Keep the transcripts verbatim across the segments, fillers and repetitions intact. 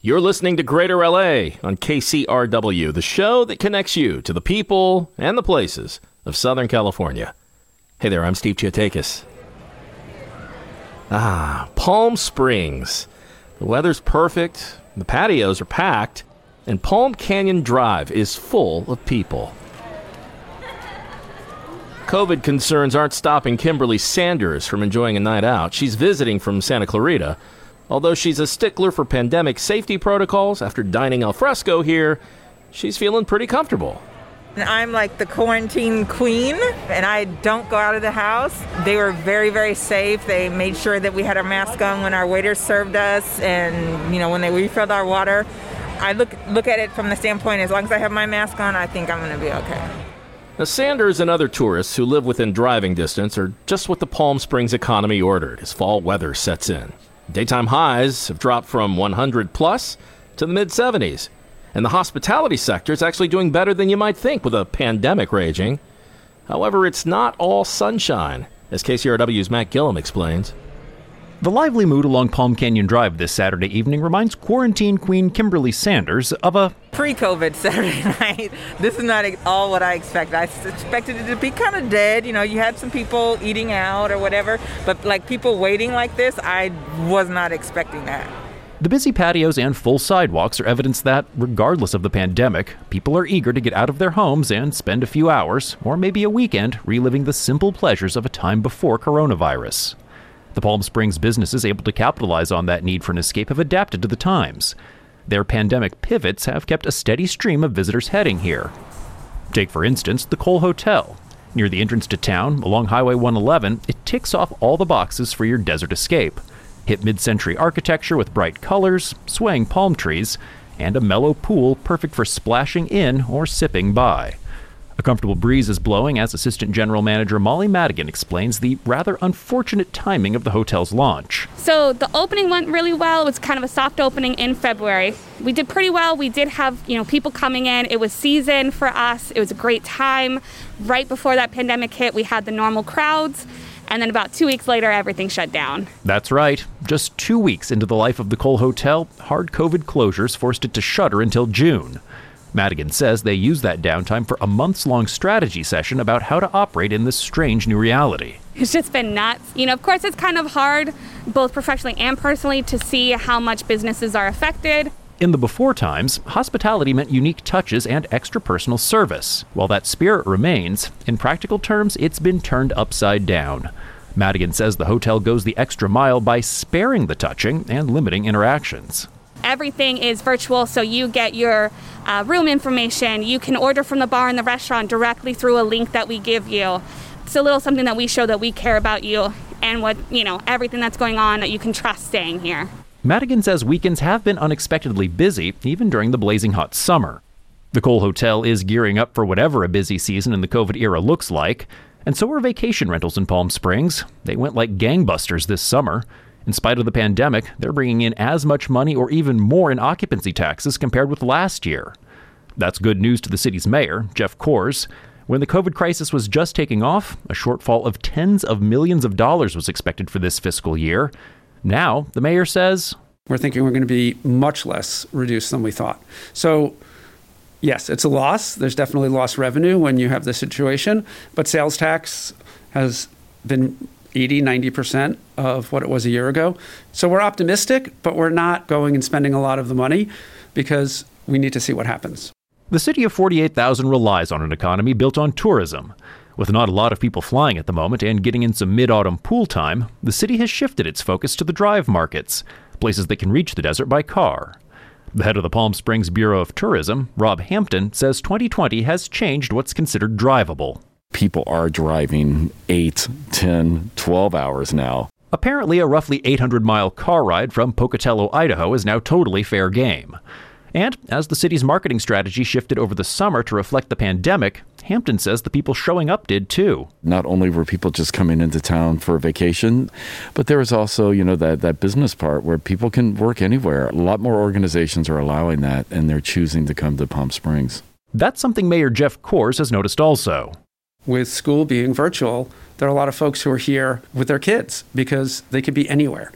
You're listening to Greater L A on K C R W, the show that connects you to the people and the places of Southern California. Hey there, I'm Steve Chiotakis. Ah, Palm Springs. The weather's perfect, the patios are packed, and Palm Canyon Drive is full of people. COVID concerns aren't stopping Kimberly Sanders from enjoying a night out. She's visiting from Santa Clarita. Although she's a stickler for pandemic safety protocols after dining al fresco here, she's feeling pretty comfortable. I'm like the quarantine queen, and I don't go out of the house. They were very, very safe. They made sure that we had our mask on when our waiters served us and, you know, when they refilled our water. I look look at it from the standpoint, as long as I have my mask on, I think I'm going to be okay. Now, Sanders and other tourists who live within driving distance are just what the Palm Springs economy ordered as fall weather sets in. Daytime highs have dropped from one hundred plus to the mid-seventies. And the hospitality sector is actually doing better than you might think with a pandemic raging. However, it's not all sunshine, as K C R W's Matt Gillum explains. The lively mood along Palm Canyon Drive this Saturday evening reminds quarantine queen Kimberly Sanders of a pre-COVID Saturday night. This is not all what I expected. I expected it to be kind of dead. You know, you had some people eating out or whatever, but like people waiting like this, I was not expecting that. The busy patios and full sidewalks are evidence that, regardless of the pandemic, people are eager to get out of their homes and spend a few hours, or maybe a weekend, reliving the simple pleasures of a time before coronavirus. The Palm Springs businesses able to capitalize on that need for an escape have adapted to the times. Their pandemic pivots have kept a steady stream of visitors heading here. Take, for instance, the Cole Hotel. Near the entrance to town, along Highway one eleven, it ticks off all the boxes for your desert escape. Hip mid-century architecture with bright colors, swaying palm trees, and a mellow pool perfect for splashing in or sipping by. A comfortable breeze is blowing as Assistant General Manager Molly Madigan explains the rather unfortunate timing of the hotel's launch. So the opening went really well. It was kind of a soft opening in February. We did pretty well. We did have, you know, people coming in. It was season for us. It was a great time. Right before that pandemic hit, we had the normal crowds. And then about two weeks later, everything shut down. That's right. Just two weeks into the life of the Cole Hotel, hard COVID closures forced it to shutter until June. Madigan says they used that downtime for a months-long strategy session about how to operate in this strange new reality. It's just been nuts. You know, of course, it's kind of hard, both professionally and personally, to see how much businesses are affected. In the before times, hospitality meant unique touches and extra personal service. While that spirit remains, in practical terms, it's been turned upside down. Madigan says the hotel goes the extra mile by sparing the touching and limiting interactions. Everything is virtual, so you get your uh, room information. You can order from the bar and the restaurant directly through a link that we give you. It's a little something that we show that we care about you and what, you know, everything that's going on that you can trust staying here. Madigan says weekends have been unexpectedly busy, even during the blazing hot summer. The Cole Hotel is gearing up for whatever a busy season in the COVID era looks like, and so are vacation rentals in Palm Springs. They went like gangbusters this summer. In spite of the pandemic, they're bringing in as much money or even more in occupancy taxes compared with last year. That's good news to the city's mayor, Jeff Kors. When the COVID crisis was just taking off, a shortfall of tens of millions of dollars was expected for this fiscal year. Now, the mayor says, we're thinking we're going to be much less reduced than we thought. So, yes, it's a loss. There's definitely lost revenue when you have this situation, but sales tax has been eighty, ninety percent of what it was a year ago. So we're optimistic, but we're not going and spending a lot of the money because we need to see what happens. The city of forty-eight thousand relies on an economy built on tourism. With not a lot of people flying at the moment and getting in some mid-autumn pool time, the city has shifted its focus to the drive markets, places that can reach the desert by car. The head of the Palm Springs Bureau of Tourism, Rob Hampton, says twenty twenty has changed what's considered drivable. People are driving eight, ten, twelve hours now. Apparently, a roughly eight hundred mile car ride from Pocatello, Idaho is now totally fair game. And as the city's marketing strategy shifted over the summer to reflect the pandemic, Hampton says the people showing up did too. Not only were people just coming into town for a vacation, but there was also, you know, that, that business part where people can work anywhere. A lot more organizations are allowing that, and they're choosing to come to Palm Springs. That's something Mayor Jeff Kors has noticed also. With school being virtual, there are a lot of folks who are here with their kids because they could be anywhere.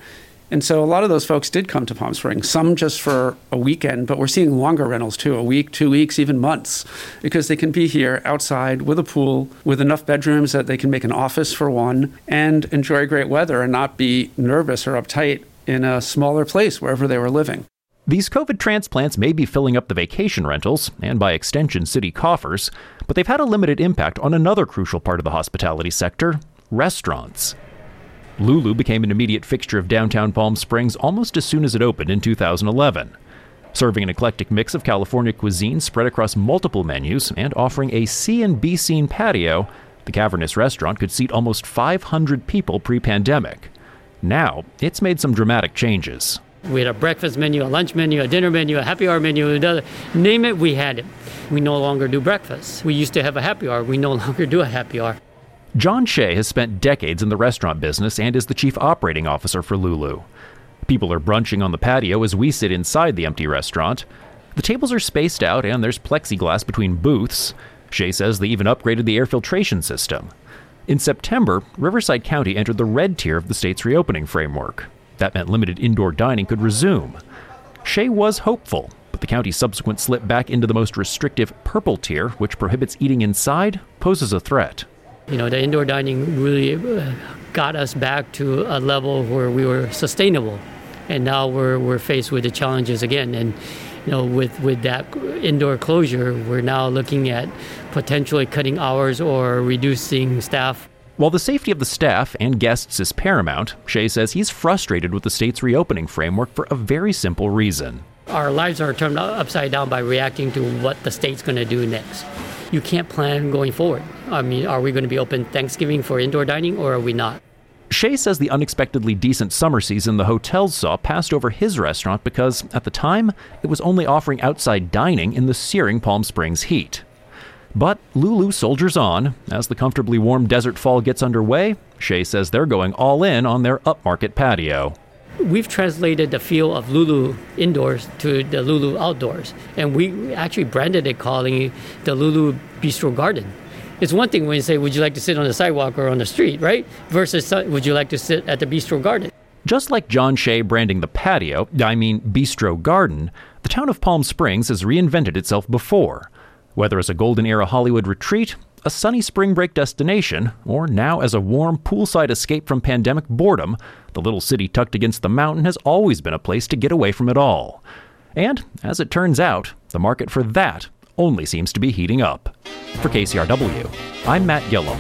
And so a lot of those folks did come to Palm Springs, some just for a weekend, but we're seeing longer rentals too, a week, two weeks, even months, because they can be here outside with a pool, with enough bedrooms that they can make an office for one and enjoy great weather and not be nervous or uptight in a smaller place wherever they were living. These COVID transplants may be filling up the vacation rentals, and by extension city coffers, but they've had a limited impact on another crucial part of the hospitality sector, restaurants. Lulu became an immediate fixture of downtown Palm Springs almost as soon as it opened in two thousand eleven. Serving an eclectic mix of California cuisine spread across multiple menus and offering a C and B scene patio, the cavernous restaurant could seat almost five hundred people pre-pandemic. Now, it's made some dramatic changes. We had a breakfast menu, a lunch menu, a dinner menu, a happy hour menu, another. Name it, we had it. We no longer do breakfast. We used to have a happy hour. We no longer do a happy hour. John Shea has spent decades in the restaurant business and is the chief operating officer for Lulu. People are brunching on the patio as we sit inside the empty restaurant. The tables are spaced out and there's plexiglass between booths. Shea says they even upgraded the air filtration system. In September, Riverside County entered the red tier of the state's reopening framework. That meant limited indoor dining could resume. Shea was hopeful, but the county's subsequent slip back into the most restrictive purple tier, which prohibits eating inside, poses a threat. You know, the indoor dining really uh, got us back to a level where we were sustainable. And now we're we're faced with the challenges again. And, you know, with, with that indoor closure, we're now looking at potentially cutting hours or reducing staff. While the safety of the staff and guests is paramount, Shea says he's frustrated with the state's reopening framework for a very simple reason. Our lives are turned upside down by reacting to what the state's going to do next. You can't plan going forward. I mean, are we going to be open Thanksgiving for indoor dining or are we not? Shea says the unexpectedly decent summer season the hotels saw passed over his restaurant because, at the time, it was only offering outside dining in the searing Palm Springs heat. But Lulu soldiers on. As the comfortably warm desert fall gets underway, Shea says they're going all in on their upmarket patio. We've translated the feel of Lulu indoors to the Lulu outdoors, and we actually branded it calling it the Lulu Bistro Garden. It's one thing when you say, would you like to sit on the sidewalk or on the street, right? Versus, would you like to sit at the Bistro Garden? Just like John Shea branding the patio, I mean Bistro Garden, the town of Palm Springs has reinvented itself before. Whether as a golden era Hollywood retreat, a sunny spring break destination, or now as a warm poolside escape from pandemic boredom, the little city tucked against the mountain has always been a place to get away from it all. And, as it turns out, the market for that only seems to be heating up. For K C R W, I'm Matt Gillum.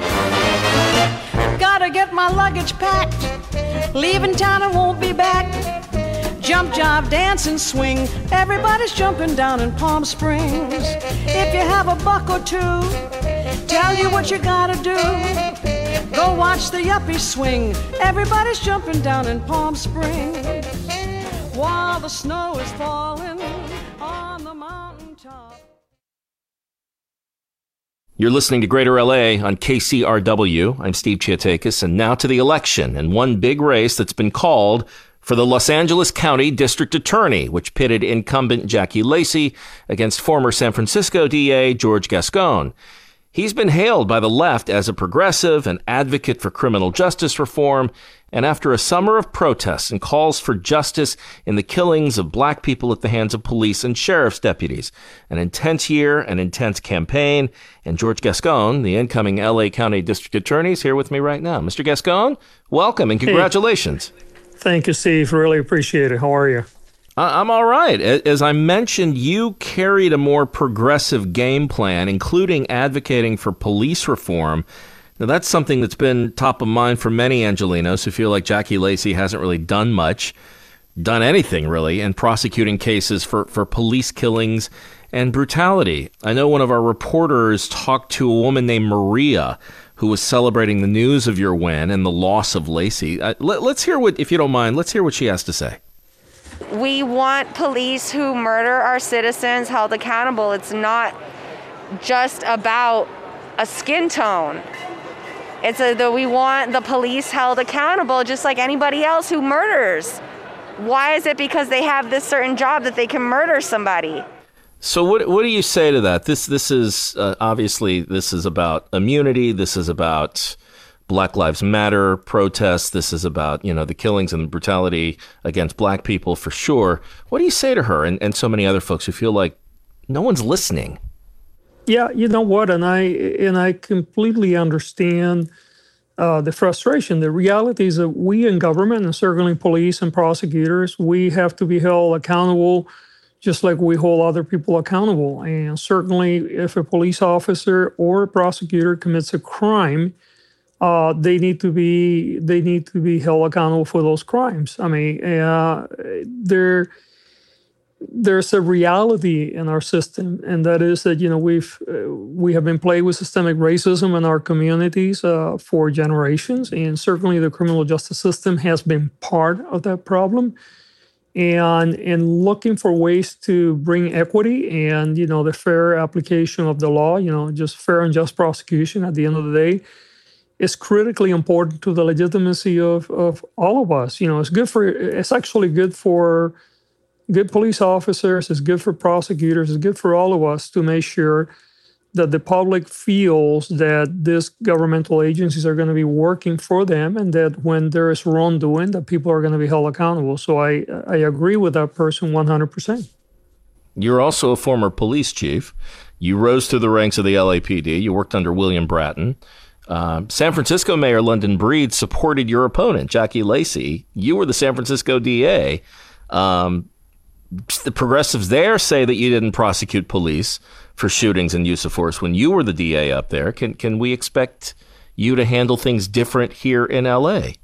Gotta get my luggage packed, leaving town and won't be back. Jump, jive, dance, and swing. Everybody's jumping down in Palm Springs. If you have a buck or two, tell you what you gotta do. Go watch the yuppies swing. Everybody's jumping down in Palm Springs while the snow is falling on the mountaintop. You're listening to Greater L A on K C R W. I'm Steve Chiatakis, and now to the election and one big race that's been called for the Los Angeles County District Attorney, which pitted incumbent Jackie Lacey against former San Francisco D A George Gascon. He's been hailed by the left as a progressive, an advocate for criminal justice reform, and after a summer of protests and calls for justice in the killings of black people at the hands of police and sheriff's deputies, an intense year, an intense campaign, and George Gascon, the incoming L A County District Attorney, is here with me right now. Mister Gascon, welcome and congratulations. Hey. Thank you, Steve. Really appreciate it. How are you? I'm all right. As I mentioned, you carried a more progressive game plan, including advocating for police reform. Now, that's something that's been top of mind for many Angelenos who feel like Jackie Lacey hasn't really done much, done anything really, in prosecuting cases for, for police killings and brutality. I know one of our reporters talked to a woman named Maria who was celebrating the news of your win and the loss of Lacey. Uh, let, let's hear what, if you don't mind, let's hear what she has to say. We want police who murder our citizens held accountable. It's not just about a skin tone. It's a, the, we want the police held accountable just like anybody else who murders. Why is it because they have this certain job that they can murder somebody? So what what do you say to that? This this is uh, obviously this is about immunity. This is about Black Lives Matter protests. This is about, you know, the killings and the brutality against black people for sure. What do you say to her and, and so many other folks who feel like no one's listening? Yeah, you know what? And I and I completely understand uh, the frustration. The reality is that we in government, and certainly police and prosecutors, we have to be held accountable just like we hold other people accountable. And certainly if a police officer or a prosecutor commits a crime, uh, they need to be they need to be held accountable for those crimes. I mean, uh, there there's a reality in our system, and that is that, you know, we've uh, we have been plagued with systemic racism in our communities uh, for generations, and certainly the criminal justice system has been part of that problem. And in looking for ways to bring equity and, you know, the fair application of the law, you know, just fair and just prosecution at the end of the day, is critically important to the legitimacy of, of all of us. You know, it's good for, it's actually good for good police officers, it's good for prosecutors, it's good for all of us to make sure that the public feels that these governmental agencies are going to be working for them, and that when there is wrongdoing, that people are going to be held accountable. So I, I agree with that person one hundred percent. You're also a former police chief. You rose through the ranks of the L A P D. You worked under William Bratton. Um, San Francisco Mayor London Breed supported your opponent, Jackie Lacey. You were the San Francisco D A. Um, the progressives there say that you didn't prosecute police for shootings and use of force when you were the D A up there. Can can we expect you to handle things different here in L A?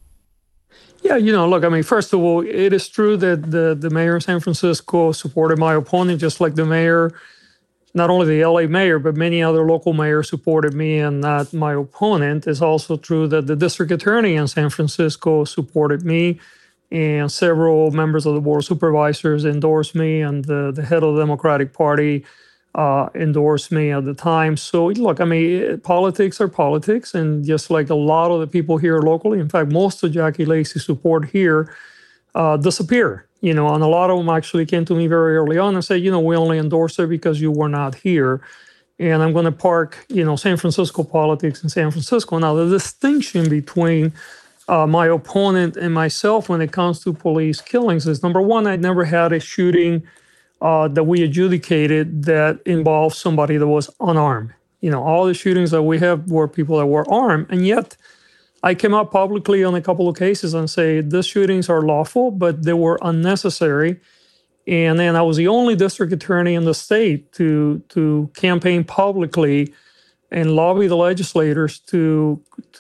Yeah, you know, look, I mean, first of all, it is true that the, the mayor of San Francisco supported my opponent, just like the mayor, not only the L A mayor, but many other local mayors supported me and not my opponent. It's also true that the district attorney in San Francisco supported me, and several members of the board of supervisors endorsed me, and the, the head of the Democratic Party uh, endorsed me at the time. So, look, I mean, politics are politics, and just like a lot of the people here locally, in fact, most of Jackie Lacey's support here uh, disappeared. You know, and a lot of them actually came to me very early on and said, you know, we only endorsed her because you were not here. And I'm going to park, you know, San Francisco politics in San Francisco. Now, the distinction between uh, my opponent and myself when it comes to police killings is, number one, I'd never had a shooting uh, that we adjudicated that involved somebody that was unarmed. You know, all the shootings that we have were people that were armed, and yet I came out publicly on a couple of cases and say these shootings are lawful, but they were unnecessary. And then I was the only district attorney in the state to to campaign publicly and lobby the legislators to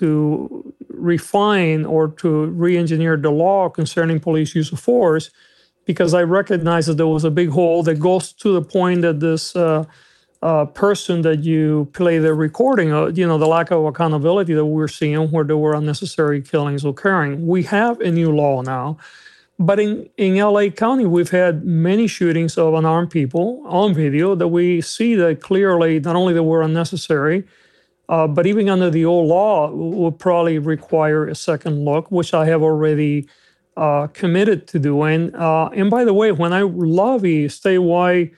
to refine or to re-engineer the law concerning police use of force, because I recognized that there was a big hole that goes to the point that this uh, Uh, person that you play the recording of, you know, the lack of accountability that we're seeing where there were unnecessary killings occurring. We have a new law now, but in, in L A County, we've had many shootings of unarmed people on video that we see that clearly not only that were unnecessary, uh, but even under the old law would probably require a second look, which I have already uh, committed to doing. Uh, and by the way, when I lobby statewide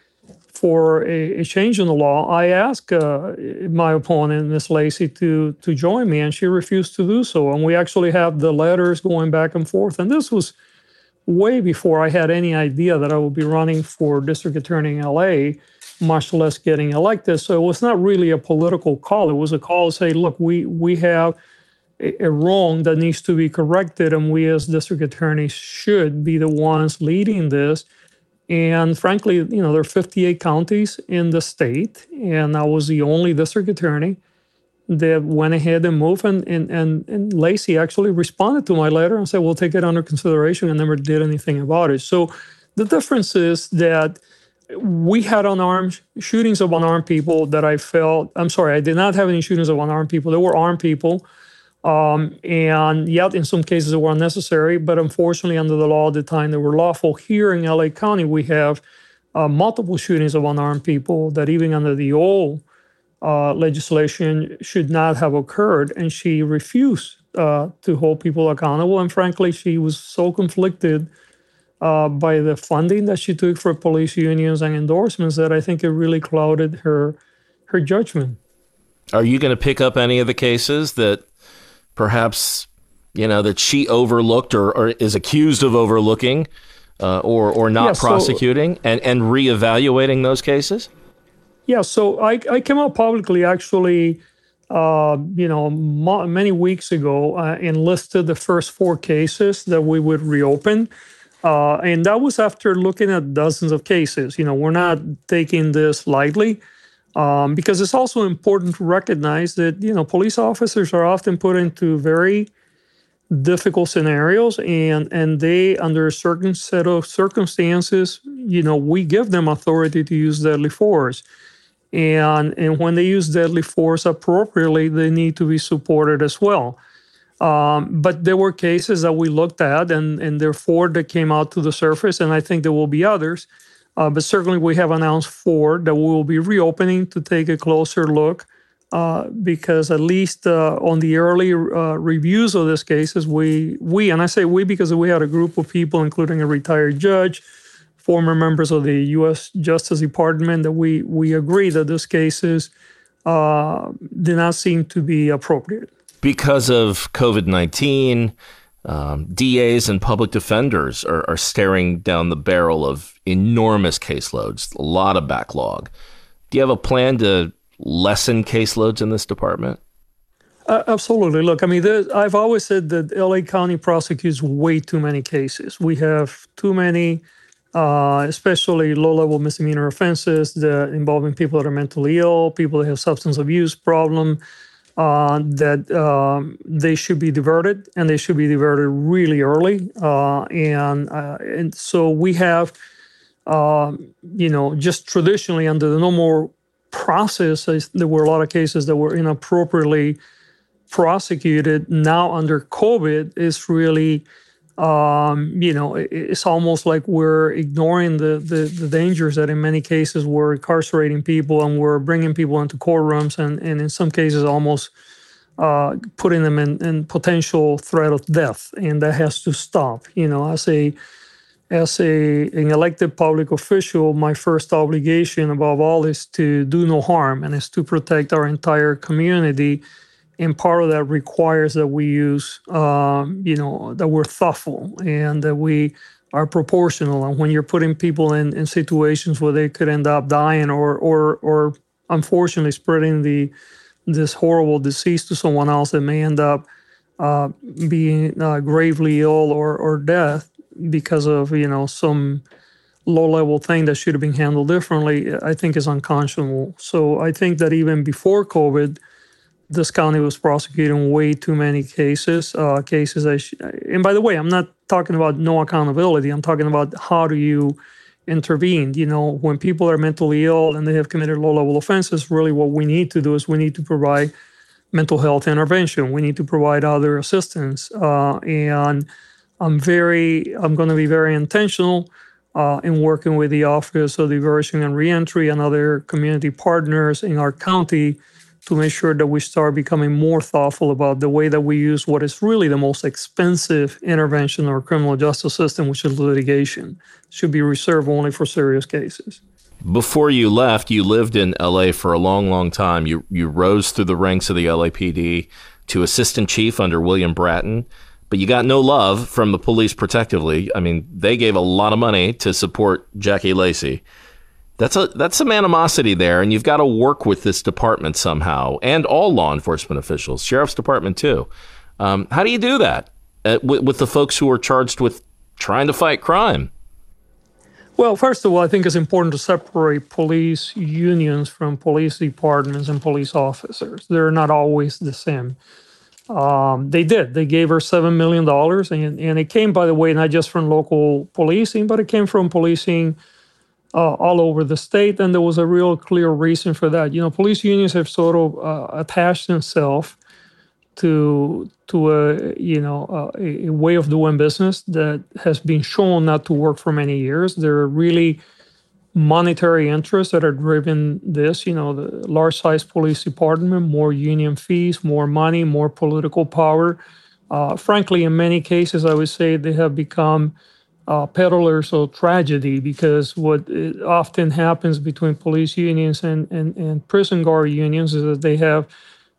for a, a change in the law, I asked uh, my opponent, Miz Lacey, to to join me, and she refused to do so. And we actually have the letters going back and forth. And this was way before I had any idea that I would be running for district attorney in L A, much less getting elected. So it was not really a political call. It was a call to say, look, we we have a, a wrong that needs to be corrected, and we as district attorneys should be the ones leading this. And frankly, you know, there are fifty-eight counties in the state, and I was the only district attorney that went ahead and moved. And, and, and, and Lacey actually responded to my letter and said, we'll take it under consideration, and never did anything about it. So the difference is that we had unarmed shootings of unarmed people that I felt, I'm sorry, I did not have any shootings of unarmed people. There were armed people. Um, and yet, in some cases, they were unnecessary. But unfortunately, under the law at the time, they were lawful. Here in L A County, we have uh, multiple shootings of unarmed people that even under the old uh, legislation should not have occurred. And she refused uh, to hold people accountable. And frankly, she was so conflicted uh, by the funding that she took for police unions and endorsements that I think it really clouded her her judgment. Are you going to pick up any of the cases that perhaps, you know, that she overlooked or, or is accused of overlooking uh, or, or not yeah, so, prosecuting and, and reevaluating those cases? Yeah, so I, I came out publicly actually, uh, you know, mo- many weeks ago uh, and listed the first four cases that we would reopen. Uh, and that was after looking at dozens of cases. You know, we're not taking this lightly um, because it's also important to recognize that, you know, police officers are often put into very difficult scenarios and, and they, under a certain set of circumstances, you know, we give them authority to use deadly force. And, and when they use deadly force appropriately, they need to be supported as well. Um, but there were cases that we looked at, and, and there are four that came out to the surface, and I think there will be others. Uh, but certainly we have announced four that we will be reopening to take a closer look, uh, because at least uh, on the early uh, reviews of these cases, we, we, and I say we because we had a group of people, including a retired judge, former members of the U S Justice Department, that we, we agree that these cases uh, did not seem to be appropriate. Because of COVID nineteen, um, D As and public defenders are, are staring down the barrel of enormous caseloads, a lot of backlog. Do you have a plan to lessen caseloads in this department? Uh, absolutely. Look, I mean, there, I've always said that L A County prosecutes way too many cases. We have too many, uh, especially low-level misdemeanor offenses that involving people that are mentally ill, people that have substance abuse problem. Uh, that um, they should be diverted, and they should be diverted really early. Uh, and uh, and so we have, um, you know, just traditionally under the normal process, there were a lot of cases that were inappropriately prosecuted. Now under COVID, it's really, um, you know, it's almost like we're ignoring the, the, the dangers that in many cases we're incarcerating people and we're bringing people into courtrooms and, and in some cases almost uh, putting them in, in potential threat of death. And that has to stop. You know, as a as a an elected public official, my first obligation above all is to do no harm and is to protect our entire community. And part of that requires that we use, um, you know, that we're thoughtful and that we are proportional. And when you're putting people in, in situations where they could end up dying or, or, or unfortunately spreading the this horrible disease to someone else that may end up uh, being uh, gravely ill or, or death because of, you know, some low-level thing that should have been handled differently, I think is unconscionable. So I think that even before COVID, this county was prosecuting way too many cases, uh, cases. I sh- and by the way, I'm not talking about no accountability. I'm talking about how do you intervene. You know, when people are mentally ill and they have committed low-level offenses, really what we need to do is we need to provide mental health intervention. We need to provide other assistance. Uh, and I'm very, I'm going to be very intentional uh, in working with the Office of Diversion and Reentry and other community partners in our county to make sure that we start becoming more thoughtful about the way that we use what is really the most expensive intervention in our criminal justice system, which is litigation. It should be reserved only for serious cases. Before you left, you lived in L A for a long, long time. You you rose through the ranks of the L A P D to assistant chief under William Bratton, but you got no love from the Police Protective League. I mean, they gave a lot of money to support Jackie Lacey. That's a that's some animosity there, and you've got to work with this department somehow, and all law enforcement officials, Sheriff's Department too. Um, how do you do that uh, with, with the folks who are charged with trying to fight crime? Well, first of all, I think it's important to separate police unions from police departments and police officers. They're not always the same. Um, they did. They gave her seven million dollars, and, and it came, by the way, not just from local policing, but it came from policing Uh, all over the state, and there was a real clear reason for that. You know, police unions have sort of uh, attached themselves to to a you know uh, a way of doing business that has been shown not to work for many years. There are really monetary interests that are driven this. You know, the large-sized police department, more union fees, more money, more political power. Uh, frankly, in many cases, I would say they have become Uh, peddlers of tragedy, because what often happens between police unions and, and, and prison guard unions is that they have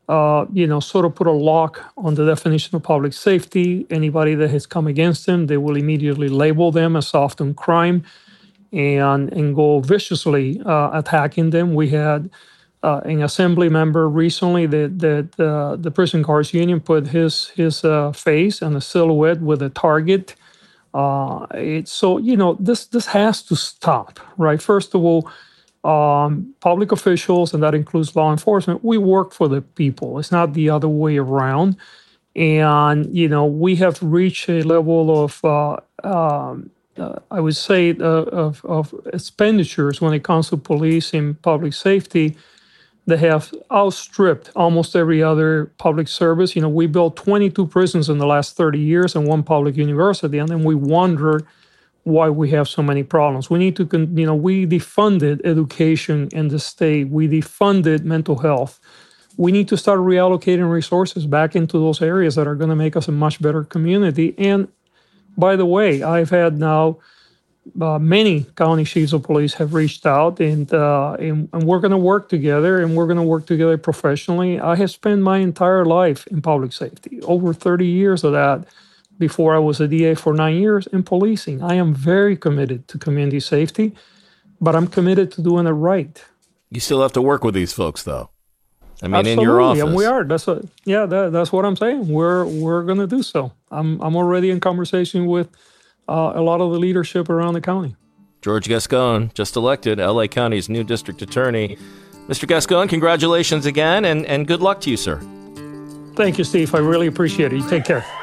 uh, you know, sort of put a lock on the definition of public safety. Anybody that has come against them, they will immediately label them as soft on crime and, and go viciously uh, attacking them. We had uh, an assembly member recently that, that uh, the Prison Guards Union put his, his uh, face and a silhouette with a target. Uh, it's so, you know, this, this has to stop, right? First of all, Um, public officials, and that includes law enforcement, we work for the people. It's not the other way around. And, you know, we have reached a level of, uh, um, uh, I would say, uh, of, of expenditures when it comes to police and public safety that have outstripped almost every other public service. You know, we built twenty-two prisons in the last thirty years and one public university, and then we wondered why we have so many problems. We need to, you know, we defunded education in the state. We defunded mental health. We need to start reallocating resources back into those areas that are going to make us a much better community. And by the way, I've had now uh, many county chiefs of police have reached out, and, uh, and, and we're going to work together, and we're going to work together professionally. I have spent my entire life in public safety, over thirty years of that. Before I was a D A for nine years in policing. I am very committed to community safety, but I'm committed to doing it right. You still have to work with these folks, though. I mean, Absolutely, in your office. And we are. That's what, yeah, that, that's what I'm saying. We're we're going to do so. I'm I'm already in conversation with uh, a lot of the leadership around the county. George Gascon, just elected L A County's new district attorney. Mister Gascon, congratulations again, and, and good luck to you, sir. Thank you, Steve. I really appreciate it. You take care.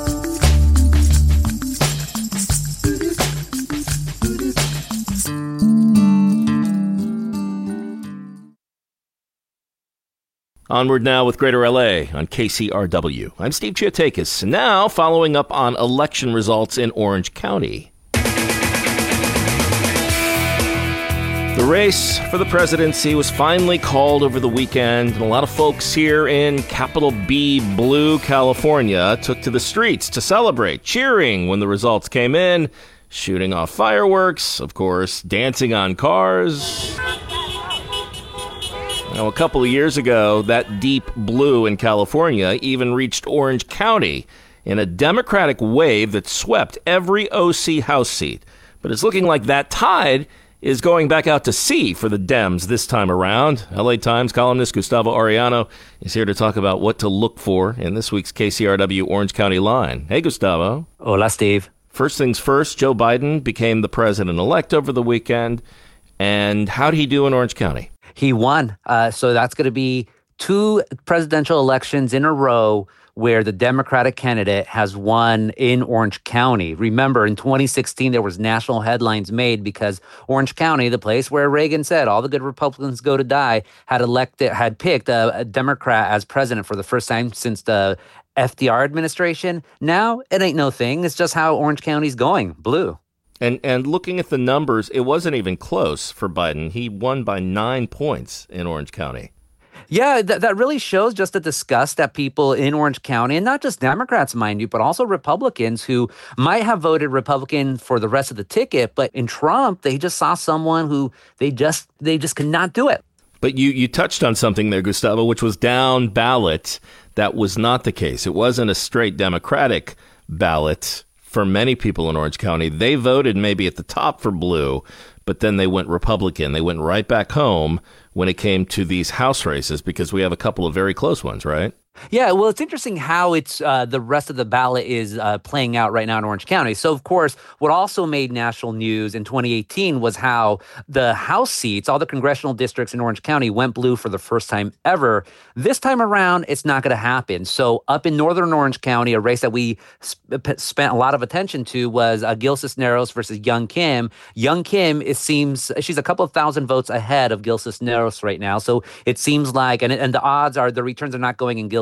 Onward now with Greater L A on K C R W. I'm Steve Chiotakis. Now, following up on election results in Orange County. The race for the presidency was finally called over the weekend, and a lot of folks here in capital B Blue, California, took to the streets to celebrate, cheering when the results came in, shooting off fireworks, of course, dancing on cars. Now, a couple of years ago, that deep blue in California even reached Orange County in a Democratic wave that swept every O C House seat. But it's looking like that tide is going back out to sea for the Dems this time around. L A Times columnist Gustavo Arellano is here to talk about what to look for in this week's K C R W Orange County line. Hey, Gustavo. Hola, Steve. First things first, Joe Biden became the president-elect over the weekend. And how did he do in Orange County? He won. Uh, so that's going to be two presidential elections in a row where the Democratic candidate has won in Orange County. Remember, in twenty sixteen, there was national headlines made because Orange County, the place where Reagan said all the good Republicans go to die, had elected, had picked a, a Democrat as president for the first time since the F D R administration. Now, it ain't no thing. It's just how Orange County's going, blue. And and looking at the numbers, it wasn't even close for Biden. He won by nine points in Orange County. Yeah, th- that really shows just the disgust that people in Orange County, and not just Democrats, mind you, but also Republicans who might have voted Republican for the rest of the ticket, but in Trump, they just saw someone who they just they just could not do it. But you, you touched on something there, Gustavo, which was down ballot. That was not the case. It wasn't a straight Democratic ballot. For many people in Orange County, they voted maybe at the top for blue, but then they went Republican. They went right back home when it came to these House races because we have a couple of very close ones, right? Yeah, well, it's interesting how it's uh, the rest of the ballot is uh, playing out right now in Orange County. So, of course, what also made national news in twenty eighteen was how the House seats, all the congressional districts in Orange County, went blue for the first time ever. This time around, it's not going to happen. So up in northern Orange County, a race that we sp- spent a lot of attention to was uh, Gil Cisneros versus Young Kim. Young Kim, it seems, she's a couple of thousand votes ahead of Gil Cisneros right now. So it seems like, and, and the odds are, the returns are not going in Gil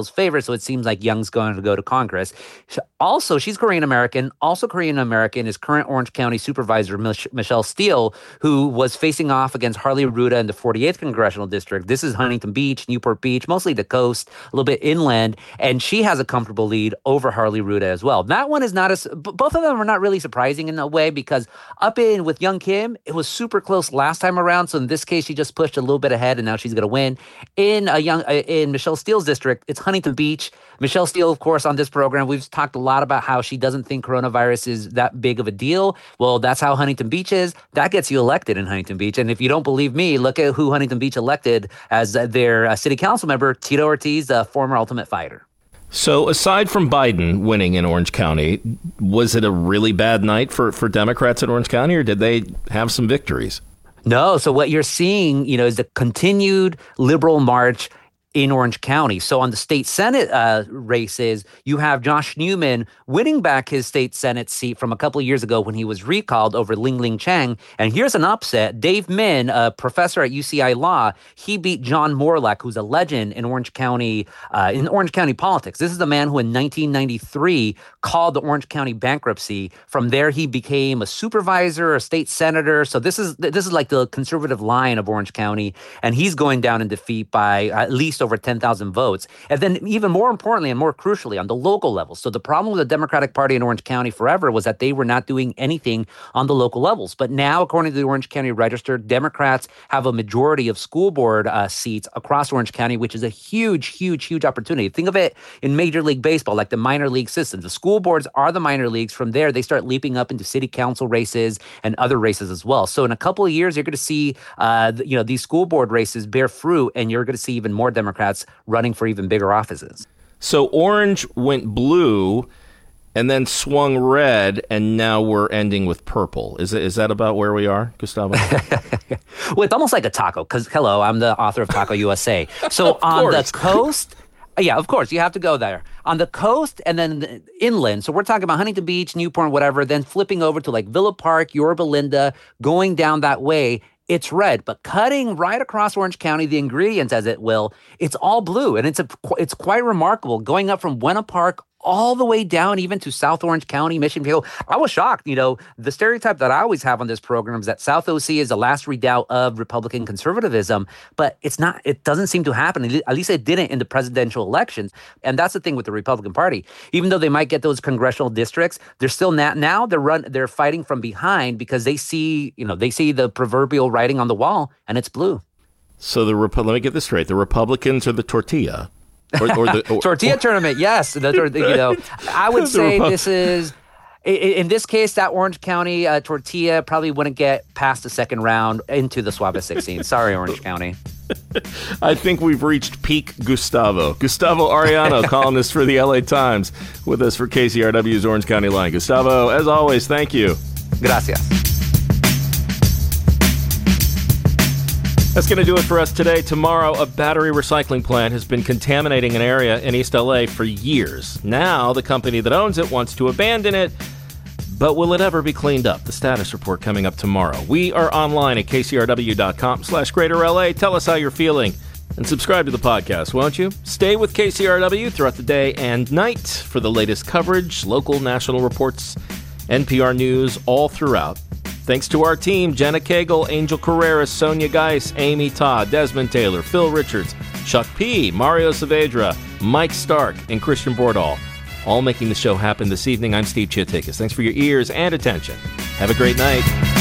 Steele's favorite, so it seems like Young's going to go to Congress. Also, she's Korean American. Also Korean American is current Orange County Supervisor Mich- Michelle Steele, who was facing off against Harley Ruda in the forty-eighth Congressional District. This is Huntington Beach, Newport Beach, mostly the coast, a little bit inland, and she has a comfortable lead over Harley Ruda as well. That one is not as, both of them are not really surprising in a way, because up in with Young Kim, it was super close last time around. So in this case, she just pushed a little bit ahead, and now she's going to win. In a young, in Michelle Steele's district, it's Huntington Beach. Michelle Steele, of course, on this program, we've talked a lot about how she doesn't think coronavirus is that big of a deal. Well, that's how Huntington Beach is. That gets you elected in Huntington Beach. And if you don't believe me, look at who Huntington Beach elected as their uh, city council member, Tito Ortiz, a former Ultimate Fighter. So aside from Biden winning in Orange County, was it a really bad night for, for Democrats in Orange County, or did they have some victories? No. So what you're seeing, you know, is the continued liberal march in Orange County. So on the state Senate uh, races, you have Josh Newman winning back his state Senate seat from a couple of years ago when he was recalled over Ling Ling Chang. And here's an upset. Dave Min, a professor at U C I Law, he beat John Morlack, who's a legend in Orange County, uh, in Orange County politics. This is the man who in nineteen ninety-three called the Orange County bankruptcy. From there, he became a supervisor, a state senator. So this is this is like the conservative line of Orange County. And he's going down in defeat by at least over ten thousand votes. And then even more importantly and more crucially, on the local level. So the problem with the Democratic Party in Orange County forever was that they were not doing anything on the local levels. But now, according to the Orange County Register, Democrats have a majority of school board uh, seats across Orange County, which is a huge, huge, huge opportunity. Think of it in Major League Baseball, like the minor league system. The school boards are the minor leagues. From there, they start leaping up into city council races and other races as well. So in a couple of years, you're going to see uh, you know, these school board races bear fruit, and you're going to see even more Democrats running for even bigger offices. So Orange went blue and then swung red, and now we're ending with purple. Is it, is that about where we are, Gustavo? Well, it's almost like a taco, because, hello, I'm the author of Taco U S A. So on the coast, yeah, of course, you have to go there. On the coast and then the inland, so we're talking about Huntington Beach, Newport, whatever, then flipping over to like Villa Park, Yorba Linda, going down that way, it's red. But cutting right across Orange County, the ingredients, as it will, it's all blue. And it's a, it's quite remarkable. Going up from Buena Park all the way down even to South Orange County, Mission Viejo. I was shocked. You know, the stereotype that I always have on this program is that South O C is the last redoubt of Republican conservatism, but it's not, it doesn't seem to happen. At least it didn't in the presidential elections. And that's the thing with the Republican Party. Even though they might get those congressional districts, they're still not, now they're run, they're fighting from behind because they see, you know, they see the proverbial writing on the wall, and it's blue. So the, let me get this straight. The Republicans are the tortilla. Or, or the, or, tortilla or, tournament, yes. The, you know, I would say this is, in this case, that Orange County uh, tortilla probably wouldn't get past the second round into the Suave sixteen. Sorry, Orange County. I think we've reached peak Gustavo. Gustavo Arellano, columnist for the L A Times, with us for K C R W's Orange County Line. Gustavo, as always, thank you. Gracias. That's going to do it for us today. Tomorrow, a battery recycling plant has been contaminating an area in East L A for years. Now, the company that owns it wants to abandon it. But will it ever be cleaned up? The status report coming up tomorrow. We are online at kcrw.com slash greater LA. Tell us how you're feeling. And subscribe to the podcast, won't you? Stay with K C R W throughout the day and night for the latest coverage, local, national reports, N P R News, all throughout. Thanks to our team, Jenna Cagle, Angel Carreras, Sonia Geis, Amy Todd, Desmond Taylor, Phil Richards, Chuck P., Mario Saavedra, Mike Stark, and Christian Bordahl. All making the show happen this evening. I'm Steve Chiatakis. Thanks for your ears and attention. Have a great night.